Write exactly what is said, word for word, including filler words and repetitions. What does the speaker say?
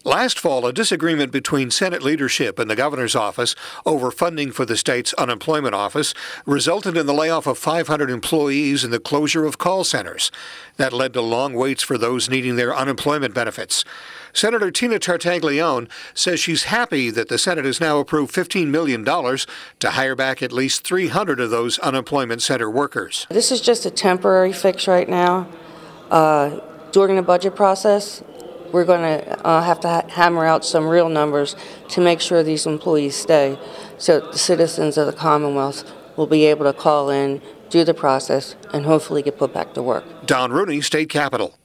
Last fall, a disagreement between Senate leadership and the governor's office over funding for the state's unemployment office resulted in the layoff of five hundred employees and the closure of call centers. That led to long waits for those needing their unemployment benefits. Senator Tina Tartaglione says she's happy that the Senate has now approved fifteen million dollars to hire back at least three hundred of those unemployment center workers. This is just a temporary fix right now. Uh, during the budget process, we're going to uh, have to ha- hammer out some real numbers to make sure these employees stay, so the citizens of the Commonwealth will be able to call in, do the process, and hopefully get put back to work. Don Rooney, State Capitol.